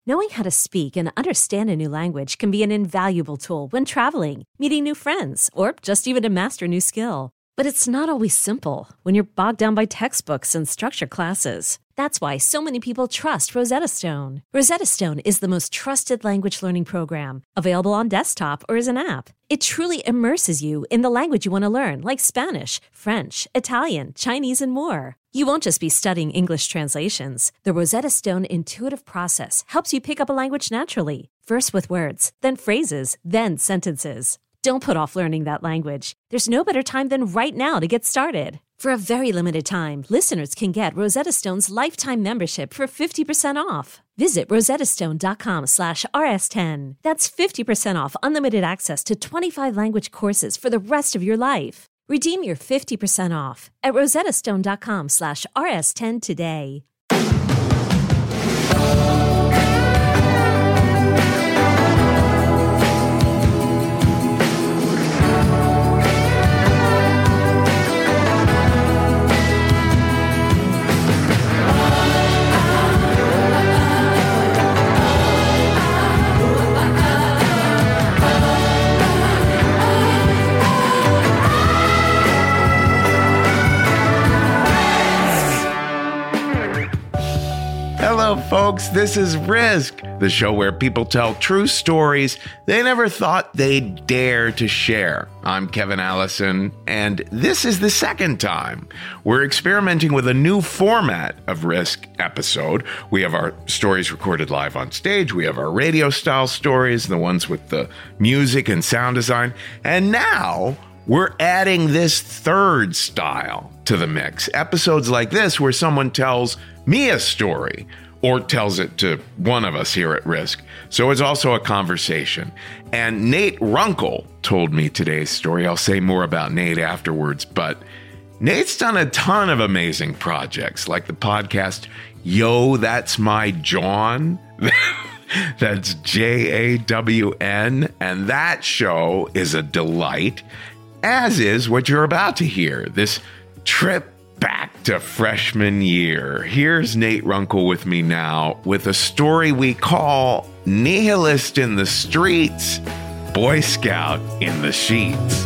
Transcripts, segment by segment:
Knowing how to speak and understand a new language can be an invaluable tool when traveling, meeting new friends, or just even to master a new skill. But it's not always simple when you're bogged down by textbooks and structured classes. That's why so many people trust Rosetta Stone. Rosetta Stone is the most trusted language learning program, available on desktop or as an app. It truly immerses you in the language you want to learn, like Spanish, French, Italian, Chinese, and more. You won't just be studying English translations. The Rosetta Stone intuitive process helps you pick up a language naturally, first with words, then phrases, then sentences. Don't put off learning that language. There's no better time than right now to get started. For a very limited time, listeners can get Rosetta Stone's lifetime membership for 50% off. Visit rosettastone.com/rs10. That's 50% off unlimited access to 25 language courses for the rest of your life. Redeem your 50% off at rosettastone.com/rs10 today. Hello, folks. This is Risk, the show where people tell true stories they never thought they'd dare to share. I'm Kevin Allison, and this is the second time we're experimenting with a new format of Risk episode. We have our stories recorded live on stage. We have our radio-style stories, the ones with the music and sound design. And now we're adding this third style to the mix. Episodes like this where someone tells me a story or tells it to one of us here at Risk. So it's also a conversation. And Nate Runkle told me today's story. I'll say more about Nate afterwards, but Nate's done a ton of amazing projects, like the podcast Yo, That's My Jawn. That's JAWN. And that show is a delight, as is what you're about to hear, this trip back to freshman year. Here's Nate Runkle with me now with a story we call Nihilist in the Streets, Boy Scout in the Sheets.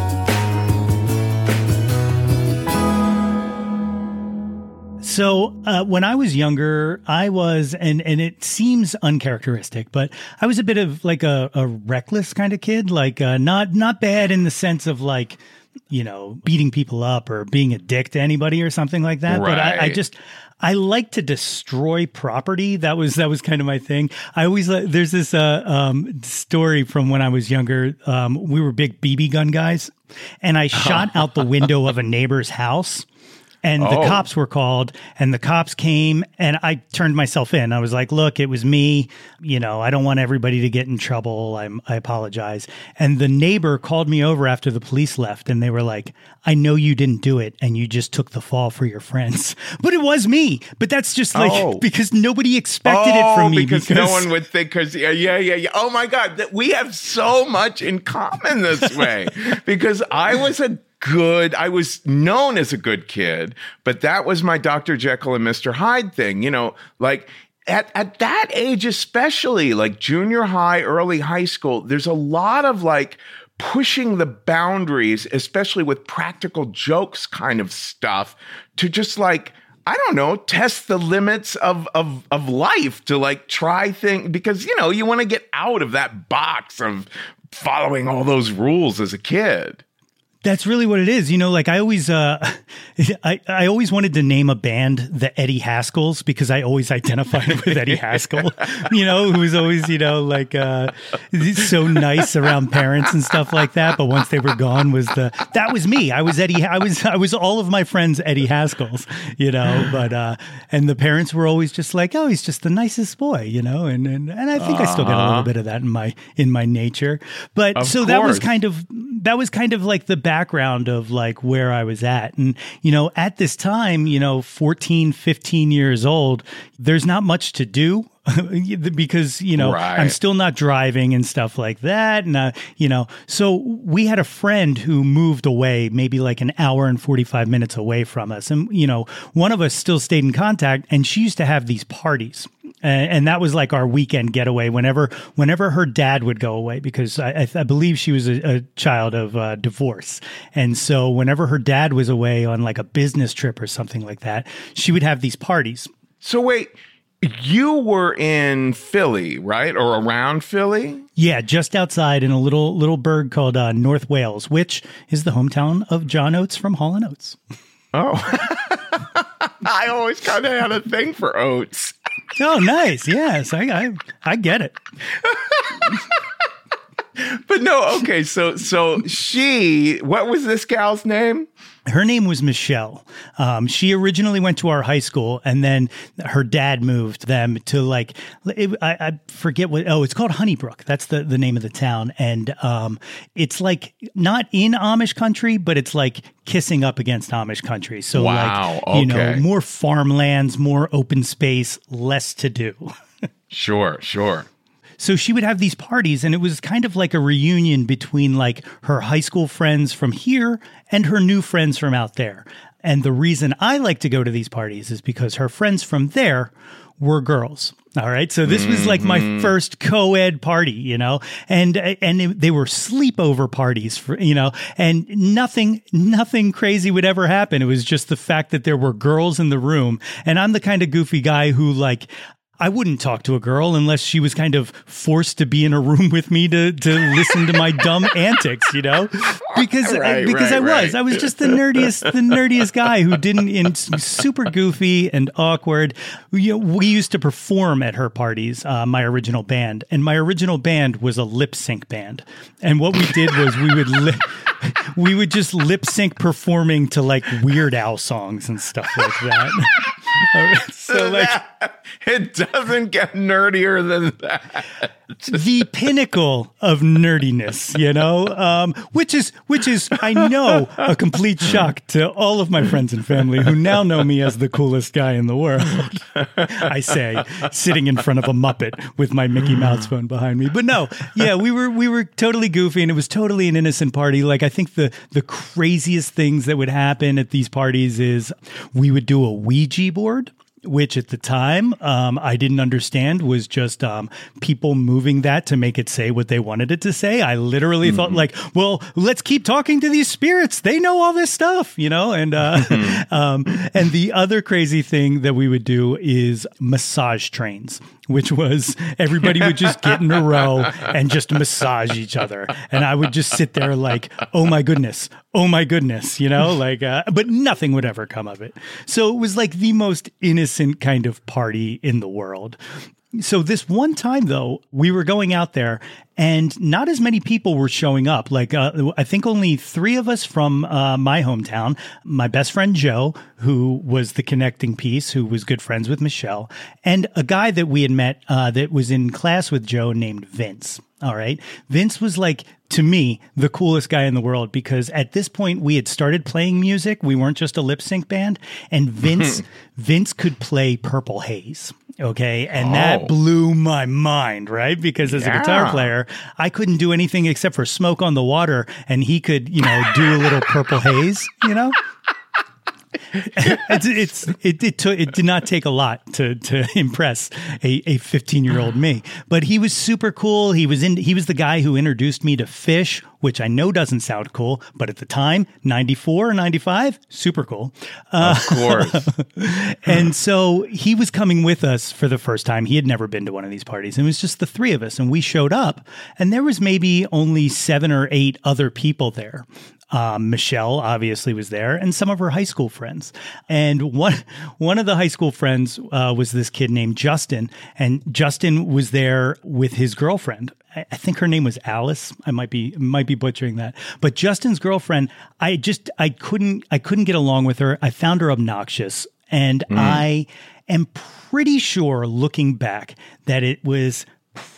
So when I was younger, I was, and it seems uncharacteristic, but I was a bit of like a reckless kind of kid, like not bad in the sense of like, you know, beating people up or being a dick to anybody or something like that. Right. But I like to destroy property. That was kind of my thing. I always, there's this story from when I was younger. We were big BB gun guys, and I shot out the window of a neighbor's house. And the cops were called, and the cops came, and I turned myself in. I was like, look, it was me. You know, I don't want everybody to get in trouble. I apologize. And the neighbor called me over after the police left, and they were like, I know you didn't do it, and you just took the fall for your friends. But it was me. But that's just like, because nobody expected it from me. Because no one would think, yeah. Oh my God, we have so much in common this way. Because I was known as a good kid, but that was my Dr. Jekyll and Mr. Hyde thing, you know, like at that age, especially like junior high, early high school, there's a lot of like pushing the boundaries, especially with practical jokes kind of stuff, to just like, I don't know, test the limits of life, to like try things, because, you know, you want to get out of that box of following all those rules as a kid. That's really what it is. You know, like I always wanted to name a band the Eddie Haskells, because I always identified with Eddie Haskell, you know, who was always, you know, like so nice around parents and stuff like that. But once they were gone, that was me. I was Eddie. I was all of my friends' Eddie Haskells, you know, but and the parents were always just like, oh, he's just the nicest boy, you know, and I think I still got a little bit of that in my nature. But of so course. that was kind of like the background of like where I was at. And, you know, at this time, you know, 14, 15 years old, there's not much to do because, you know, right. I'm still not driving and stuff like that. And, you know, so we had a friend who moved away, maybe like an hour and 45 minutes away from us. And, you know, one of us still stayed in contact, and she used to have these parties. And that was like our weekend getaway whenever her dad would go away, because I believe she was a child of divorce. And so whenever her dad was away on like a business trip or something like that, she would have these parties. So wait, you were in Philly, right? Or around Philly? Yeah, just outside in a little burg called North Wales, which is the hometown of John Oates from Hall & Oates. Oh, I always kind of had a thing for Oates. Oh, nice. Yes, I get it. But no, okay. So what was this gal's name? Her name was Michelle. She originally went to our high school, and then her dad moved them to like, I forget what, it's called Honeybrook. That's the name of the town. And it's like not in Amish country, but it's like kissing up against Amish country. So wow, like, you know, more farmlands, more open space, less to do. Sure. So she would have these parties, and it was kind of like a reunion between like her high school friends from here and her new friends from out there. And the reason I like to go to these parties is because her friends from there were girls. All right. So this was like my first co-ed party, you know, and they were sleepover parties for, you know, and nothing crazy would ever happen. It was just the fact that there were girls in the room. And I'm the kind of goofy guy who like, I wouldn't talk to a girl unless she was kind of forced to be in a room with me to listen to my dumb antics, you know, because I was just the nerdiest guy who didn't, super goofy and awkward. You know, we used to perform at her parties, my original band, and my original band was a lip sync band. And what we did was we would just lip sync performing to like Weird Al songs and stuff like that. So like, it doesn't get nerdier than that. The pinnacle of nerdiness, you know, which is, I know, a complete shock to all of my friends and family who now know me as the coolest guy in the world. I say, sitting in front of a Muppet with my Mickey Mouse phone behind me. But no, yeah, we were totally goofy, and it was totally an innocent party. Like, I think the craziest things that would happen at these parties is we would do a Ouija board, which at the time I didn't understand was just people moving that to make it say what they wanted it to say. I literally thought like, well, let's keep talking to these spirits. They know all this stuff, you know? And and the other crazy thing that we would do is massage trains, which was everybody would just get in a row and just massage each other. And I would just sit there like, oh my goodness, you know, like, but nothing would ever come of it. So it was like the most innocent kind of party in the world. So this one time, though, we were going out there and not as many people were showing up. Like, I think only 3 of us from my hometown, my best friend Joe, who was the connecting piece, who was good friends with Michelle, and a guy that we had met that was in class with Joe named Vince. All right. Vince was like, to me, the coolest guy in the world, because at this point we had started playing music. We weren't just a lip sync band, and Vince could play Purple Haze. Okay. And that blew my mind, right? Because as a guitar player, I couldn't do anything except for Smoke on the Water, and he could, you know, do a little Purple Haze, you know? It did not take a lot to impress a 15-year-old me, but he was super cool. He was the guy who introduced me to Phish, which I know doesn't sound cool, but at the time, 94 or 95, super cool. Of course. And so he was coming with us for the first time. He had never been to one of these parties. It was just the 3 of us, and we showed up, and there was maybe only 7 or 8 other people there. Michelle obviously was there, and some of her high school friends. And one of the high school friends was this kid named Justin, and Justin was there with his girlfriend. I think her name was Alice. I might be butchering that, but Justin's girlfriend, I couldn't get along with her. I found her obnoxious, and I am pretty sure, looking back, that it was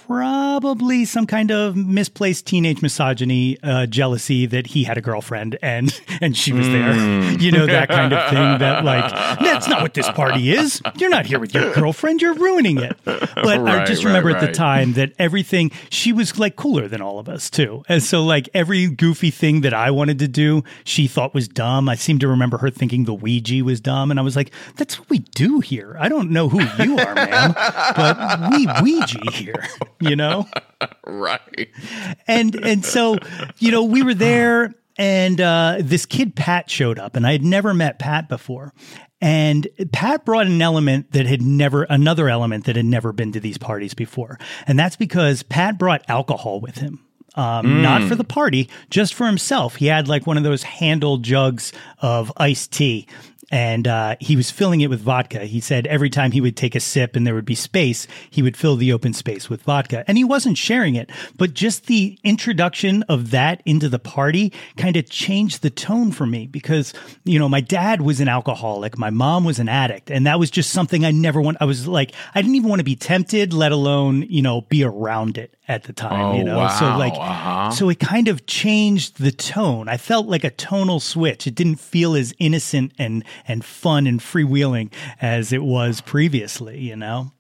probably some kind of misplaced teenage misogyny, jealousy that he had a girlfriend and she was there. You know, that kind of thing that like, that's not what this party is. You're not here with your girlfriend. You're ruining it. But I just remember at the time that everything, she was like cooler than all of us too. And so like every goofy thing that I wanted to do, she thought was dumb. I seem to remember her thinking the Ouija was dumb. And I was like, that's what we do here. I don't know who you are, ma'am, but we Ouija here, you know? Right. And so, you know, we were there and this kid, Pat, showed up and I had never met Pat before. And Pat brought another element that had never been to these parties before. And that's because Pat brought alcohol with him. Not for the party, just for himself. He had like one of those handle jugs of iced tea. And he was filling it with vodka. He said every time he would take a sip and there would be space, he would fill the open space with vodka. And he wasn't sharing it. But just the introduction of that into the party kind of changed the tone for me because, you know, my dad was an alcoholic. My mom was an addict. And that was just something I never want. I was like, I didn't even want to be tempted, let alone, you know, be around it at the time, you know? Wow. So like, so it kind of changed the tone. I felt like a tonal switch. It didn't feel as innocent and fun and freewheeling as it was previously, you know?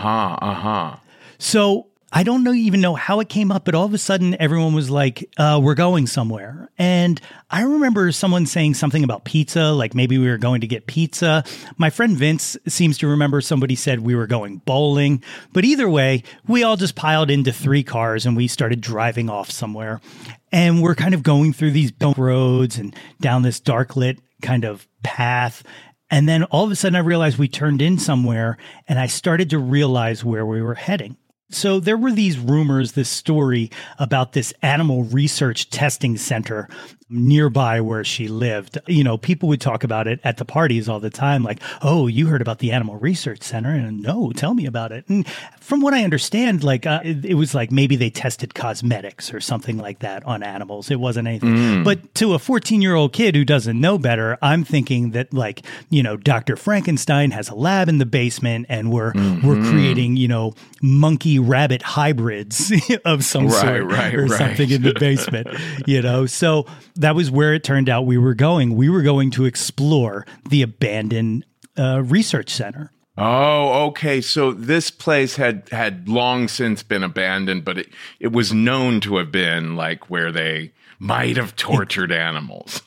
So I don't even know how it came up, but all of a sudden everyone was like, we're going somewhere. And I remember someone saying something about pizza, like maybe we were going to get pizza. My friend Vince seems to remember somebody said we were going bowling. But either way, we all just piled into 3 cars and we started driving off somewhere. And we're kind of going through these roads and down this dark lit kind of path. And then all of a sudden I realized we turned in somewhere and I started to realize where we were heading. So there were these rumors, this story about this animal research testing center nearby where she lived. You know, people would talk about it at the parties all the time, like, oh, you heard about the Animal Research Center? And no, tell me about it. And from what I understand, like, it was like maybe they tested cosmetics or something like that on animals. It wasn't anything. But to a 14-year-old kid who doesn't know better, I'm thinking that, like, you know, Dr. Frankenstein has a lab in the basement and we're creating, you know, monkey rabbit hybrids of some sort or something in the basement, you know? So that was where it turned out we were going. We were going to explore the abandoned research center. Oh, okay. So this place had long since been abandoned, but it was known to have been like where they might have tortured animals.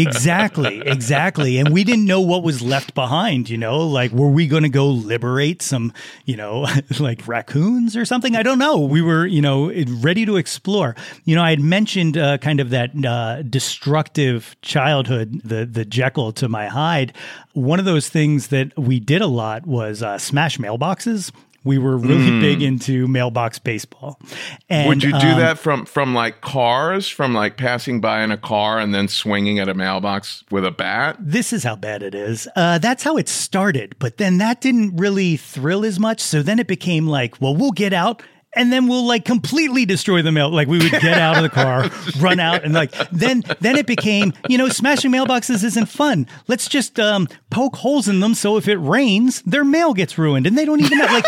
Exactly. And we didn't know what was left behind, you know, like, were we going to go liberate some, you know, like raccoons or something? I don't know. We were, you know, ready to explore. You know, I had mentioned kind of that destructive childhood, the Jekyll to my Hyde. One of those things that we did a lot was smash mailboxes. We were really big into mailbox baseball. And, would you do that from like cars, from like passing by in a car and then swinging at a mailbox with a bat? This is how bad it is. That's how it started. But then that didn't really thrill as much. So then it became like, well, we'll get out and then we'll like completely destroy the mail. Like we would get out of the car, run out, and like then it became, you know, smashing mailboxes isn't fun. Let's just poke holes in them so if it rains, their mail gets ruined, and they don't even have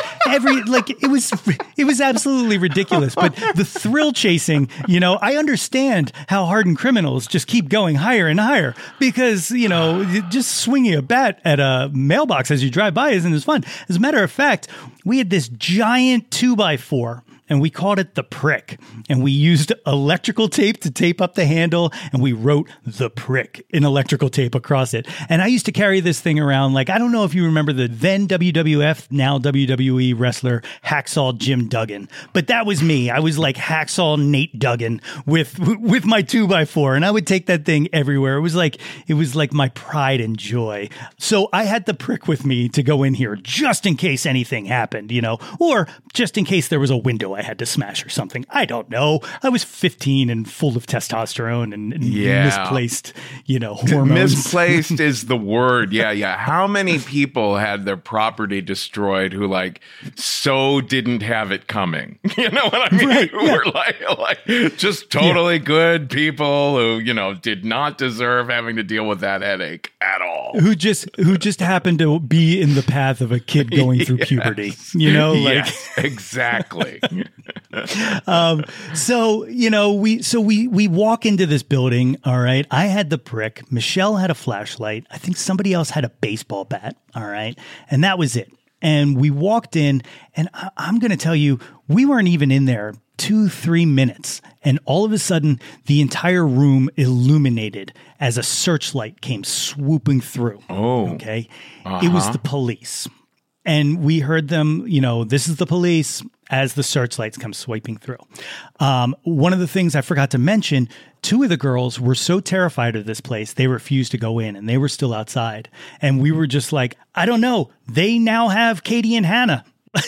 it was absolutely ridiculous. But the thrill chasing, you know, I understand how hardened criminals just keep going higher and higher because, you know, just swinging a bat at a mailbox as you drive by isn't as fun. As a matter of fact, we had this giant 2x4 and we called it the Prick. And we used electrical tape to tape up the handle, and we wrote the Prick in electrical tape across it. And I used to carry this thing around, like, I don't know if you remember the then WWF, now WWE wrestler Hacksaw Jim Duggan, but that was me. I was like Hacksaw Nate Duggan with my 2x4, and I would take that thing everywhere. It was like my pride and joy. So I had the Prick with me to go in here just in case anything happened, you know, or just in case there was a window I had to smash or something. I don't know. I was 15 and full of testosterone and misplaced, you know, hormones. Misplaced is the word. Yeah. How many people had their property destroyed who like so didn't have it coming? You know what I mean? Right, Who were like just totally good people who, you know, did not deserve having to deal with that headache at all. Who just happened to be in the path of a kid going through puberty, you know? Like, yes, exactly. So, we walk into this building. All right. I had the prick. Michelle had a flashlight. I think somebody else had a baseball bat. All right. And that was it. And we walked in, and I'm going to tell you, we weren't even in there 2-3 minutes. And all of a sudden, the entire room illuminated as a searchlight came swooping through. Oh, okay. It was the police. And we heard them, this is the police, as the searchlights come swiping through. One of the things I forgot to mention, 2 of the girls were so terrified of this place, they refused to go in, and they were still outside. And we were just like, I don't know. They now have Katie and Hannah.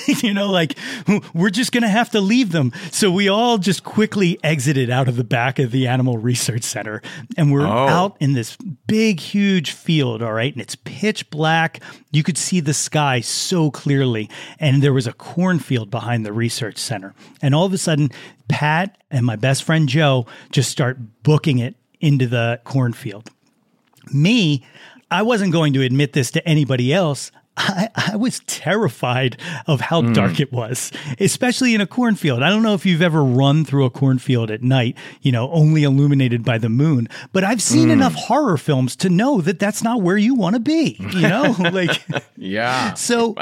We're just going to have to leave them. So we all just quickly exited out of the back of the Animal Research Center. And we're out in this big, huge field, all right? And it's pitch black. You could see the sky so clearly. And there was a cornfield behind the research center. And all of a sudden, Pat and my best friend Joe just start booking it into the cornfield. Me, I wasn't going to admit this to anybody else. I was terrified of how dark it was, especially in a cornfield. I don't know if you've ever run through a cornfield at night, only illuminated by the moon, but I've seen enough horror films to know that that's not where you want to be, Yeah. So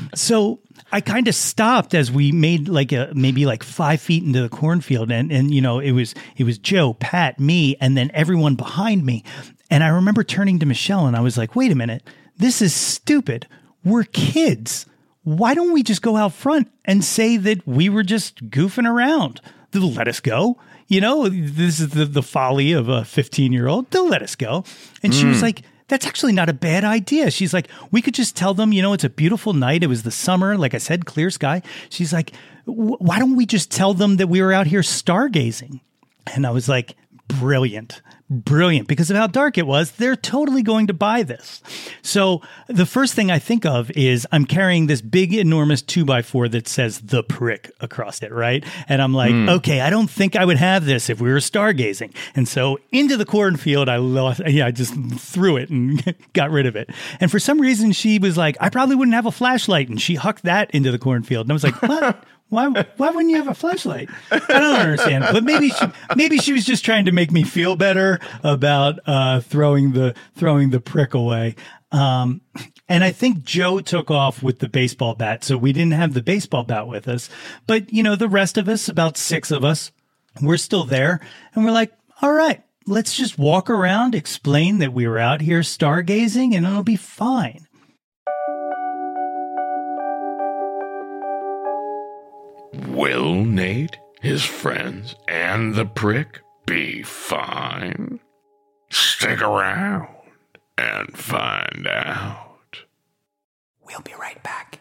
I kind of stopped as we made maybe 5 feet into the cornfield, and it was Joe, Pat, me, and then everyone behind me. And I remember turning to Michelle and I was like, wait a minute, this is stupid. We're kids. Why don't we just go out front and say that we were just goofing around? They'll let us go. This is the folly of a 15-year-old. They'll let us go. And she was like, that's actually not a bad idea. She's like, we could just tell them, it's a beautiful night. It was the summer. Like I said, clear sky. She's like, why don't we just tell them that we were out here stargazing? And I was like, brilliant, because of how dark it was. They're totally going to buy this. So the first thing I think of is I'm carrying this big, enormous 2x4 that says The Prick across it, right? And I'm like, okay, I don't think I would have this if we were stargazing. And so into the cornfield, I just threw it and got rid of it. And for some reason, she was like, I probably wouldn't have a flashlight. And she hucked that into the cornfield. And I was like, what? Why wouldn't you have a flashlight? I don't understand. But maybe she was just trying to make me feel better about throwing the prick away. And I think Joe took off with the baseball bat, so we didn't have the baseball bat with us. But the rest of us, about 6 of us, we're still there, and we're like, all right, let's just walk around, explain that we were out here stargazing, and it'll be fine. Will Nate, his friends, and the prick be fine? Stick around and find out. We'll be right back.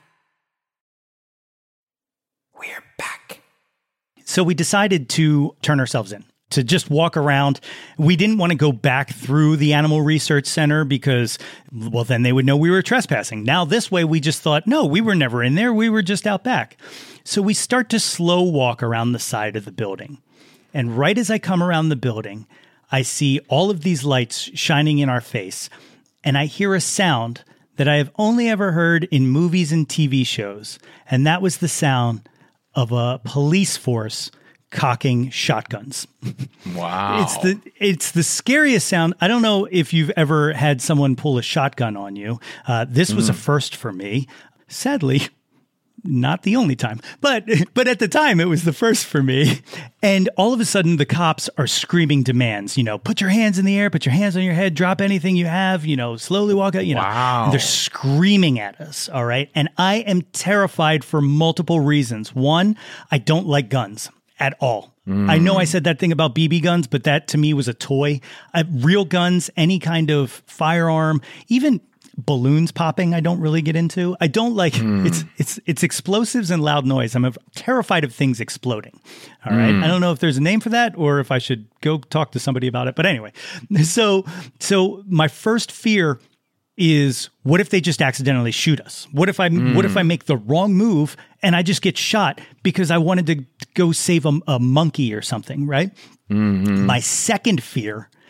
We're back. So we decided to turn ourselves in, to just walk around. We didn't want to go back through the Animal Research Center because, well, then they would know we were trespassing. Now this way, we just thought, no, we were never in there. We were just out back. So we start to slow walk around the side of the building. And right as I come around the building, I see all of these lights shining in our face. And I hear a sound that I have only ever heard in movies and TV shows. And that was the sound of a police force cocking shotguns. Wow. It's the scariest sound. I don't know if you've ever had someone pull a shotgun on you. This was a first for me. Sadly, not the only time, but at the time it was the first for me. And all of a sudden the cops are screaming demands, put your hands in the air, put your hands on your head, drop anything you have, slowly walk out, Wow. They're screaming at us. All right. And I am terrified for multiple reasons. One, I don't like guns at all. I know I said that thing about BB guns, but that to me was a toy. Real guns, any kind of firearm, even balloons popping, I don't really get into. I don't like it's explosives and loud noise. I'm terrified of things exploding. All right. I don't know if there's a name for that or if I should go talk to somebody about it. But anyway, so my first fear is, what if they just accidentally shoot us? What if I make the wrong move and I just get shot because I wanted to go save a monkey or something, right? My second fear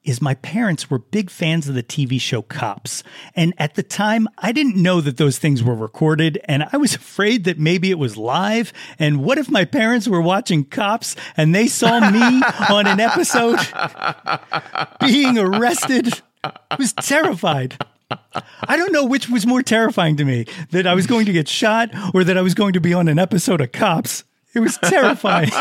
is my parents were big fans of the TV show Cops. And at the time, I didn't know that those things were recorded, and I was afraid that maybe it was live. And what if my parents were watching Cops and they saw me on an episode being arrested? I was terrified. I don't know which was more terrifying to me, that I was going to get shot or that I was going to be on an episode of Cops. It was terrifying.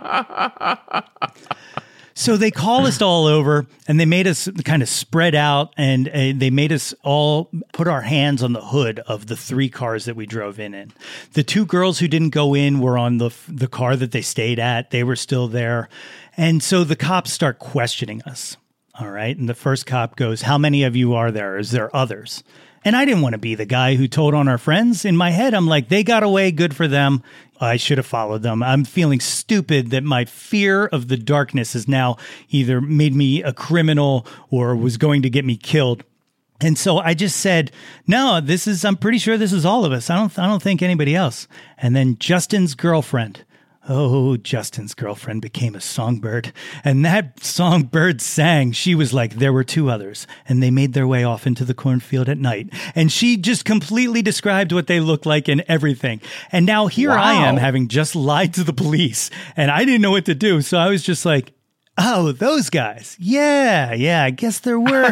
So they called us all over, and they made us kind of spread out, and they made us all put our hands on the hood of the 3 cars that we drove in. The 2 girls who didn't go in were on the car that they stayed at. They were still there. And so the cops start questioning us. All right. And the first cop goes, "How many of you are there? Is there others?" And I didn't want to be the guy who told on our friends. In my head, I'm like, they got away, good for them. I should have followed them. I'm feeling stupid that my fear of the darkness has now either made me a criminal or was going to get me killed. And so I just said, "No, I'm pretty sure this is all of us. I don't think anybody else." And then Justin's girlfriend became a songbird. And that songbird sang. She was like, "There were 2 others, and they made their way off into the cornfield at night." And she just completely described what they looked like and everything. And now here I am, having just lied to the police, and I didn't know what to do. So I was just like, "Oh, those guys. Yeah. I guess there were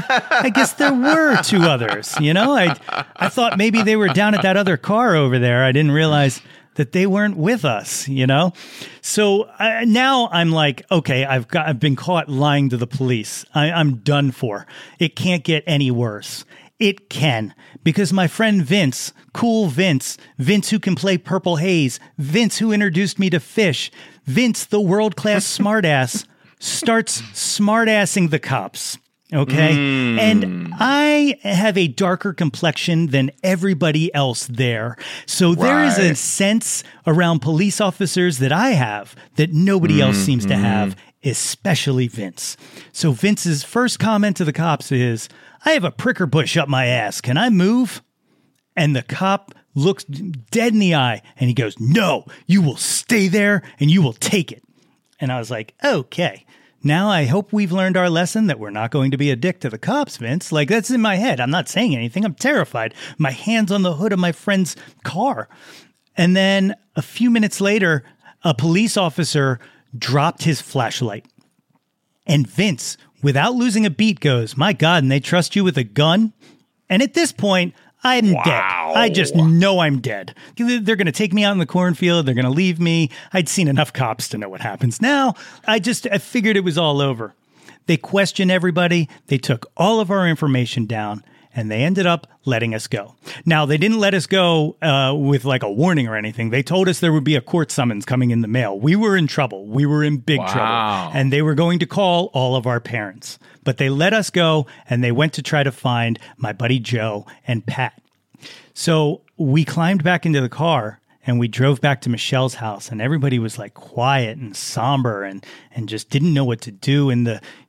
2 others. You know, I thought maybe they were down at that other car over there. I didn't realize that they weren't with us, you know?" So now I'm like, okay, I've been caught lying to the police. I'm done for. It can't get any worse. It can, because my friend Vince, cool Vince who can play Purple Haze, Vince who introduced me to Fish, Vince, the world-class smartass, starts smartassing the cops. Okay. And I have a darker complexion than everybody else there. So there is a sense around police officers that I have that nobody else seems to have, especially Vince. So Vince's first comment to the cops is, "I have a pricker bush up my ass. Can I move?" And the cop looks dead in the eye and he goes, "No, you will stay there and you will take it." And I was like, okay. Now I hope we've learned our lesson that we're not going to be a dick to the cops, Vince. Like, that's in my head. I'm not saying anything. I'm terrified. My hand's on the hood of my friend's car. And then a few minutes later, a police officer dropped his flashlight. And Vince, without losing a beat, goes, "My God, and they trust you with a gun?" And at this point, I'm dead. I just know I'm dead. They're going to take me out in the cornfield. They're going to leave me. I'd seen enough cops to know what happens now. I figured it was all over. They questioned everybody. They took all of our information down, and they ended up letting us go. Now, they didn't let us go with like a warning or anything. They told us there would be a court summons coming in the mail. We were in trouble. We were in big trouble. And they were going to call all of our parents. But they let us go, and they went to try to find my buddy Joe and Pat. So we climbed back into the car, and we drove back to Michelle's house, and everybody was like quiet and somber and just didn't know what to do. And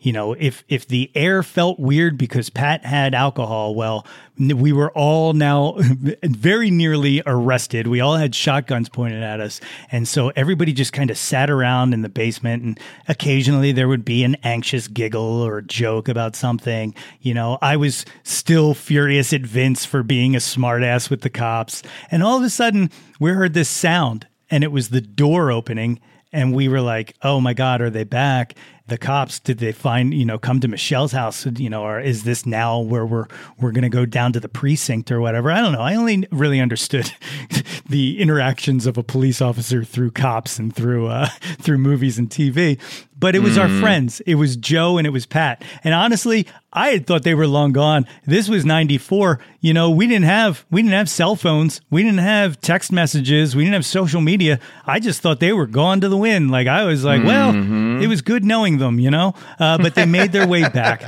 if the air felt weird because Pat had alcohol, well, we were all now very nearly arrested. We all had shotguns pointed at us. And so everybody just kind of sat around in the basement, and occasionally there would be an anxious giggle or a joke about something. You know, I was still furious at Vince for being a smartass with the cops. And all of a sudden we heard this sound, and it was the door opening. And we were like, "Oh my God, are they back? The cops, did they come to Michelle's house, or is this now where we're going to go down to the precinct or whatever?" I don't know. I only really understood the interactions of a police officer through cops and through movies and TV. But it was our friends. It was Joe and it was Pat. And honestly, I had thought they were long gone. This was 94. We didn't have cell phones. We didn't have text messages. We didn't have social media. I just thought they were gone to the wind. Like, I was like, well, it was good knowing them, but they made their way back.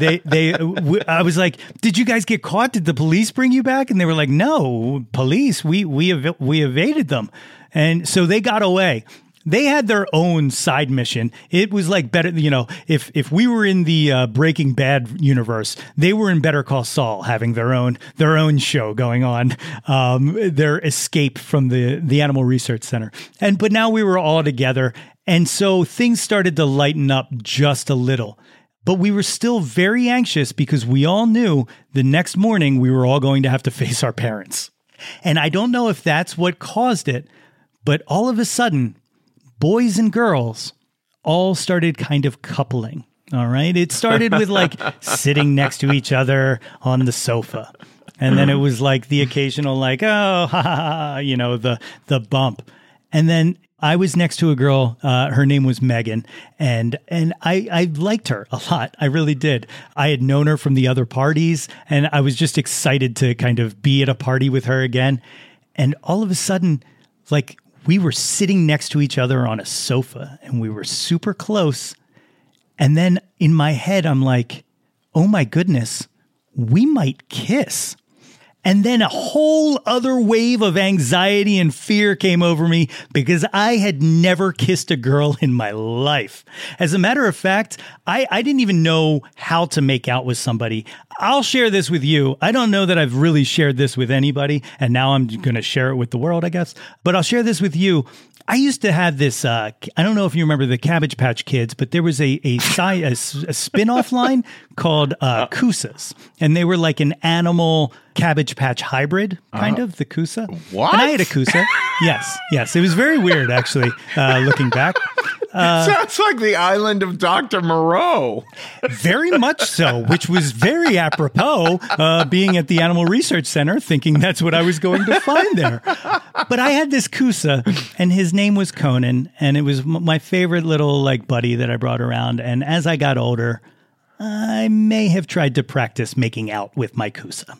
I was like, "Did you guys get caught? Did the police bring you back?" And they were like, "No, police. We evaded them." And so they got away. They had their own side mission. It was like better, if we were in the Breaking Bad universe, they were in Better Call Saul, having their own show going on, their escape from the Animal Research Center. But now we were all together. And so things started to lighten up just a little. But we were still very anxious because we all knew the next morning we were all going to have to face our parents. And I don't know if that's what caused it, but all of a sudden, boys and girls all started kind of coupling. All right. It started with like sitting next to each other on the sofa. And then it was like the occasional like, oh, ha, ha, ha, you know, the bump. And then I was next to a girl. Her name was Megan. And I liked her a lot. I really did. I had known her from the other parties. And I was just excited to kind of be at a party with her again. And all of a sudden, like we were sitting next to each other on a sofa and we were super close. And then in my head, I'm like, oh my goodness, we might kiss. And then a whole other wave of anxiety and fear came over me because I had never kissed a girl in my life. As a matter of fact, I didn't even know how to make out with somebody. I'll share this with you. I don't know that I've really shared this with anybody, and now I'm going to share it with the world, I guess. But I'll share this with you. I used to have this, I don't know if you remember the Cabbage Patch Kids, but there was a spin-off line called Koosas. And they were like an animal Cabbage Patch hybrid, kind of, the Koosa. What? And I had a Koosa. Yes. It was very weird, actually, looking back. Sounds like the island of Dr. Moreau. Very much so, which was very apropos, being at the Animal Research Center, thinking that's what I was going to find there. But I had this Koosa, and his name was Conan, and it was my favorite little like buddy that I brought around. And as I got older, I may have tried to practice making out with my Koosa.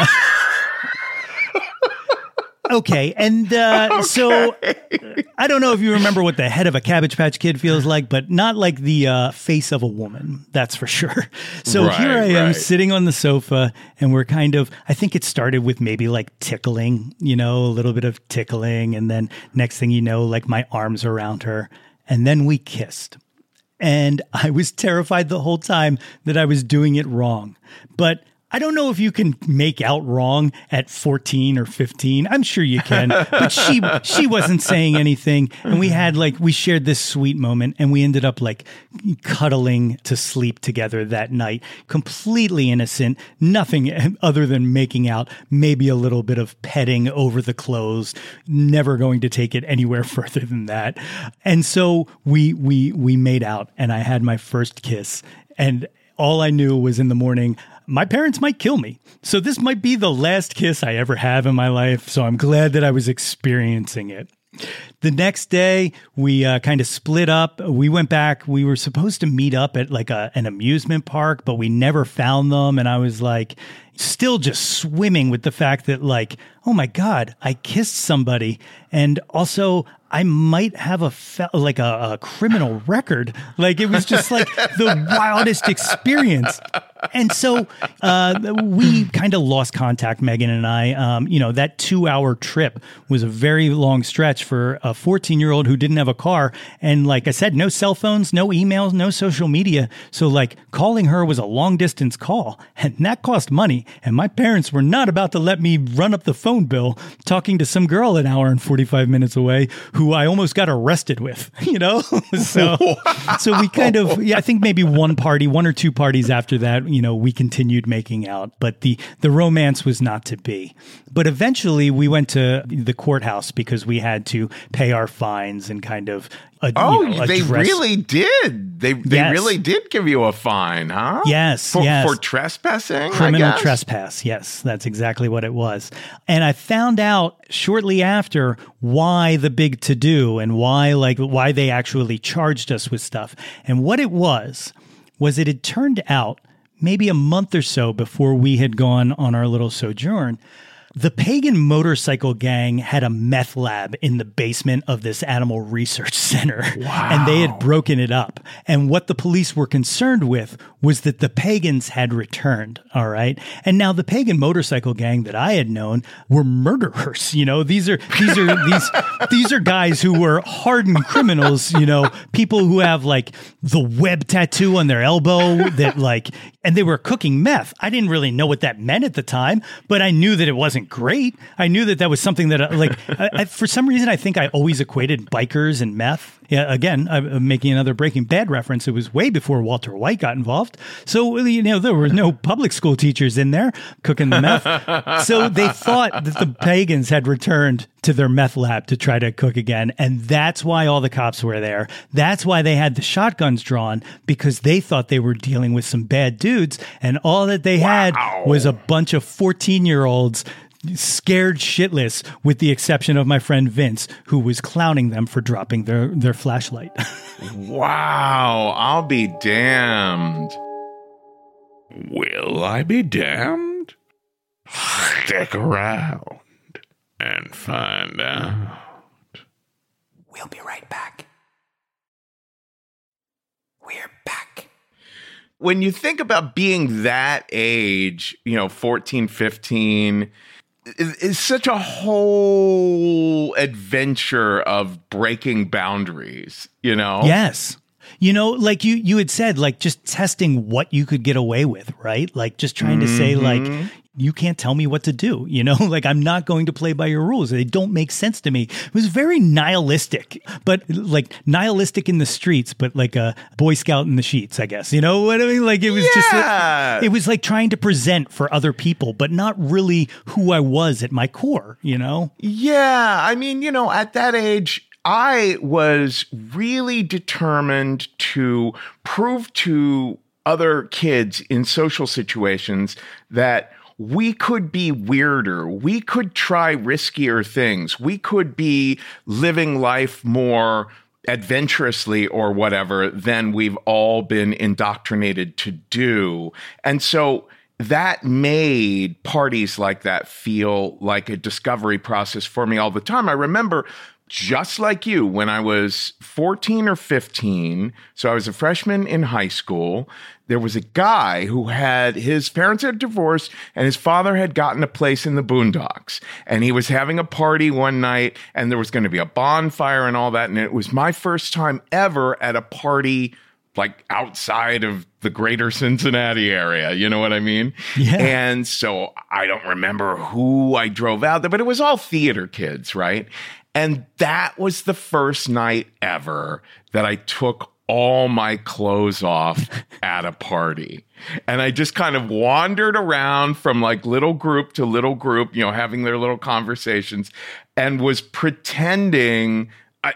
Okay, and so I don't know if you remember what the head of a Cabbage Patch Kid feels like, but not like the face of a woman, that's for sure. So here I am sitting on the sofa, and we're kind of, I think it started with maybe like tickling, you know, a little bit of tickling, and then next thing you know, like my arms around her, and then we kissed. And I was terrified the whole time that I was doing it wrong. But I don't know if you can make out wrong at 14 or 15. I'm sure you can, but she wasn't saying anything. And we shared this sweet moment, and we ended up like cuddling to sleep together that night, completely innocent, nothing other than making out, maybe a little bit of petting over the clothes, never going to take it anywhere further than that. And so we made out, and I had my first kiss, and all I knew was in the morning, my parents might kill me. So this might be the last kiss I ever have in my life. So I'm glad that I was experiencing it. The next day, we kind of split up. We went back. We were supposed to meet up at like an amusement park, but we never found them. And I was like, still just swimming with the fact that like, oh my God, I kissed somebody. And also, I might have a criminal record. Like, it was just like the wildest experience. And so we kind of lost contact, Megan and I. That 2-hour trip was a very long stretch for a 14-year-old who didn't have a car. And like I said, no cell phones, no emails, no social media. So like calling her was a long distance call, and that cost money. And my parents were not about to let me run up the phone bill talking to some girl an hour and 45 minutes away who I almost got arrested with, you know? So we kind of, I think maybe one or two parties after that, you know, we continued making out, but the romance was not to be. But eventually we went to the courthouse because we had to pay our fines and kind of they really did. They Yes. really did give you a fine, huh? Yes, For trespassing? Criminal I guess? trespass. Yes, that's exactly what it was. And I found out shortly after why the big to-do and why they actually charged us with stuff. And what it was it had turned out maybe a month or so before we had gone on our little sojourn, the Pagan Motorcycle Gang had a meth lab in the basement of this Animal Research Center. Wow. And they had broken it up. And what the police were concerned with was that the Pagans had returned. All right. And now the Pagan Motorcycle Gang that I had known were murderers. You know, these are guys who were hardened criminals, you know, people who have like the web tattoo on their elbow and they were cooking meth. I didn't really know what that meant at the time, but I knew that it wasn't great. I knew that was something that for some reason, I think I always equated bikers and meth. Yeah, again, I'm making another Breaking Bad reference. It was way before Walter White got involved. So, there were no public school teachers in there cooking the meth. So they thought that the pagans had returned to their meth lab to try to cook again. And that's why all the cops were there. That's why they had the shotguns drawn, because they thought they were dealing with some bad dudes. And all that they had was a bunch of 14-year-olds scared shitless, with the exception of my friend Vince, who was clowning them for dropping their flashlight. Wow, I'll be damned. Will I be damned? Stick around and find out. We'll be right back. We're back. When you think about being that age, 14, 15, it's such a whole adventure of breaking boundaries, Yes. Like you had said, like just testing what you could get away with, right? Like just trying to say, like, you can't tell me what to do, like I'm not going to play by your rules. They don't make sense to me. It was very nihilistic, but like nihilistic in the streets, but like a Boy Scout in the sheets, I guess. You know what I mean? Like it was just, it was like trying to present for other people, but not really who I was at my core, Yeah. I mean, at that age, I was really determined to prove to other kids in social situations that we could be weirder. We could try riskier things. We could be living life more adventurously or whatever than we've all been indoctrinated to do. And so that made parties like that feel like a discovery process for me all the time. I remember, just like you, when I was 14 or 15, so I was a freshman in high school, there was a guy who his parents had divorced and his father had gotten a place in the boondocks. And he was having a party one night and there was going to be a bonfire and all that. And it was my first time ever at a party like outside of the greater Cincinnati area. You know what I mean? Yeah. And so I don't remember who I drove out there, but it was all theater kids, right? And that was the first night ever that I took all my clothes off at a party. And I just kind of wandered around from like little group to little group, having their little conversations, and was pretending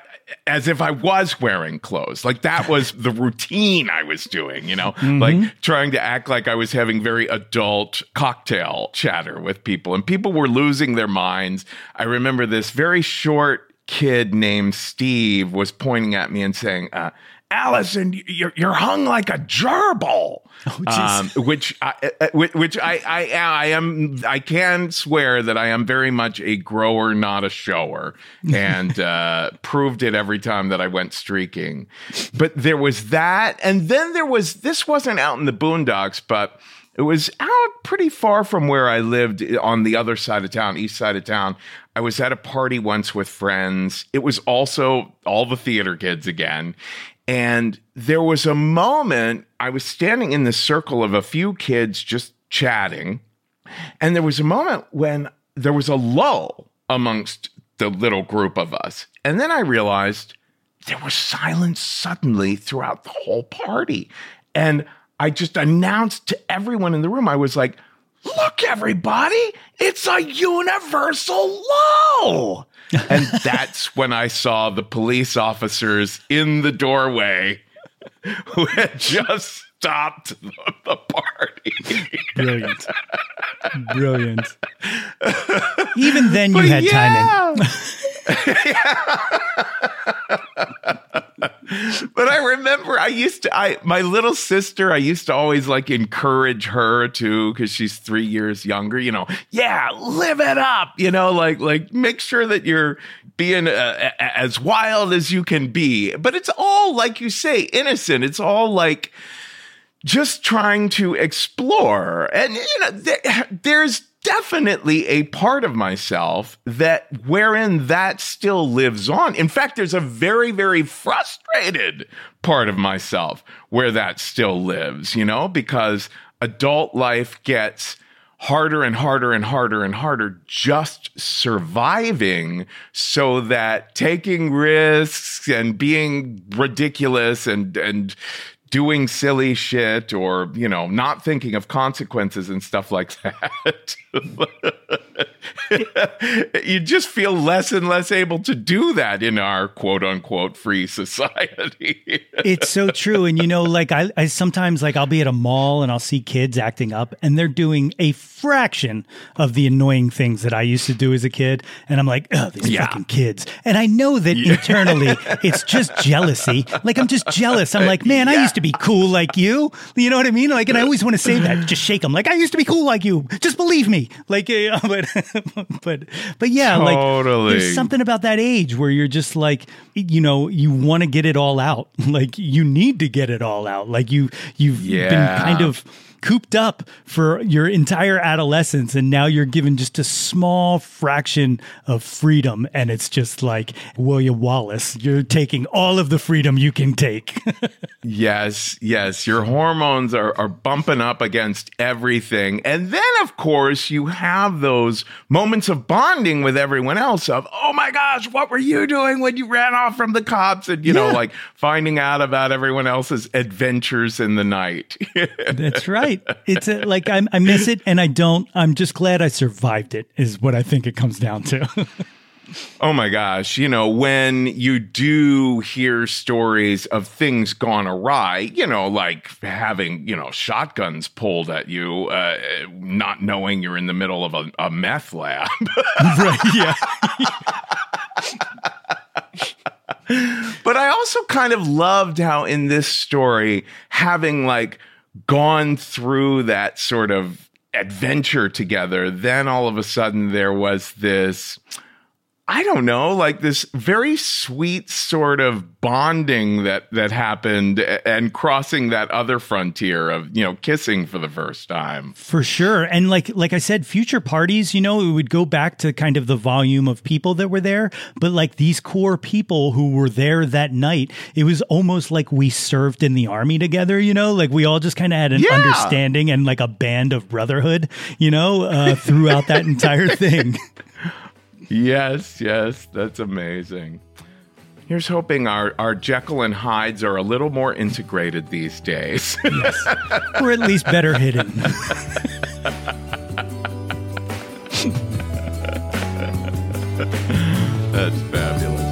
as if I was wearing clothes. Like that was the routine I was doing, like trying to act like I was having very adult cocktail chatter with people, and people were losing their minds. I remember this very short kid named Steve was pointing at me and saying, Allison, you're hung like a gerbil. Which I am. I can swear that I am very much a grower, not a shower, and proved it every time that I went streaking. But there was that, and then this wasn't out in the boondocks, but it was out pretty far from where I lived on the other side of town, east side of town. I was at a party once with friends. It was also all the theater kids again. And there was a moment, I was standing in the circle of a few kids just chatting. And there was a moment when there was a lull amongst the little group of us. And then I realized there was silence suddenly throughout the whole party. And I just announced to everyone in the room, I was like, look, everybody, it's a universal lull. And that's when I saw the police officers in the doorway who had just stopped the party. Brilliant. Brilliant. Even then you had timing. But I remember my little sister, I used to always like encourage her to, because she's 3 years younger, live it up, like make sure that you're being as wild as you can be. But it's all, like you say, innocent. It's all like just trying to explore. And, there's definitely a part of myself wherein that still lives on. In fact, there's a very, very frustrated part of myself where that still lives, because adult life gets harder and harder and harder and harder just surviving, so that taking risks and being ridiculous and doing silly shit, or, you know, not thinking of consequences and stuff like that, you just feel less and less able to do that in our quote unquote free society. It's so true. And, you know, like I sometimes, like, I'll be at a mall and I'll see kids acting up and they're doing a fraction of the annoying things that I used to do as a kid. And I'm like, oh, these fucking kids. And I know that internally it's just jealousy. Like, I'm just jealous. I'm like, man, I used to be cool like you. You know what I mean? Like, and I always want to say that, just shake them. Like, I used to be cool like you. Just believe me. Like, but yeah, totally. Like, there's something about that age where you're just like, you know, you want to get it all out. Like, you need to get it all out. Like, you've been kind of cooped up for your entire adolescence, and now you're given just a small fraction of freedom, and it's just like William Wallace, you're taking all of the freedom you can take. Yes, your hormones are bumping up against everything. And then, of course, you have those moments of bonding with everyone else of, oh my gosh, what were you doing when you ran off from the cops? And, you know, like finding out about everyone else's adventures in the night. That's right. It's like, I miss it, and I'm just glad I survived it, is what I think it comes down to. Oh my gosh. You know, when you do hear stories of things gone awry, you know, like having, you know, shotguns pulled at you, not knowing you're in the middle of a meth lab. Right. Yeah. But I also kind of loved how in this story, having like gone through that sort of adventure together, then all of a sudden there was this, I don't know, like this very sweet sort of bonding that happened, and crossing that other frontier of, you know, kissing for the first time. For sure. And like I said, future parties, you know, it would go back to kind of the volume of people that were there. But like these core people who were there that night, it was almost like we served in the army together, you know, like we all just kind of had an understanding and like a band of brotherhood, you know, throughout that entire thing. Yes, that's amazing. Here's hoping our Jekyll and Hydes are a little more integrated these days. Yes. Or at least better hidden. That's fabulous.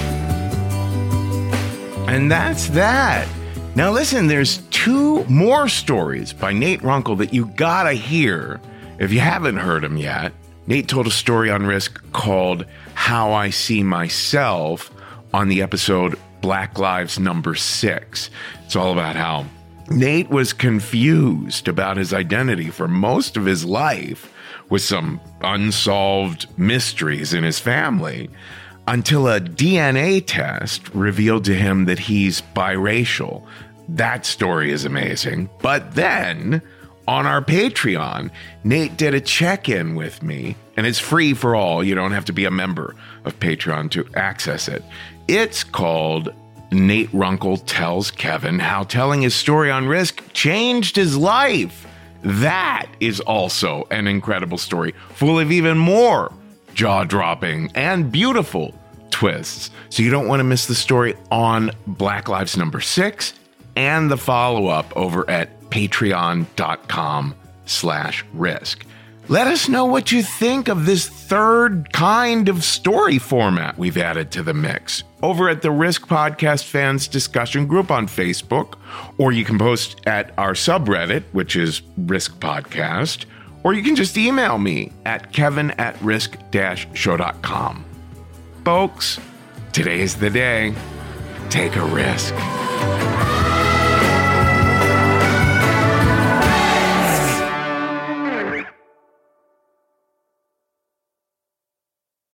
And that's that. Now listen, there's 2 more stories by Nate Runkle that you gotta hear if you haven't heard them yet. Nate told a story on Risk called How I See Myself on the episode Black Lives number 6. It's all about how Nate was confused about his identity for most of his life, with some unsolved mysteries in his family, until a DNA test revealed to him that he's biracial. That story is amazing. But then, on our Patreon, Nate did a check-in with me, and it's free for all. You don't have to be a member of Patreon to access it. It's called Nate Runkle Tells Kevin How Telling His Story on Risk Changed His Life. That is also an incredible story, full of even more jaw-dropping and beautiful twists. So you don't want to miss the story on Black Lives number 6 and the follow-up over at patreon.com/risk. Let us know what you think of this third kind of story format we've added to the mix over at the Risk Podcast Fans discussion group on Facebook, or you can post at our subreddit, which is Risk Podcast, or you can just email me at kevin@risk-show.com. Folks, today's the day. Take a risk.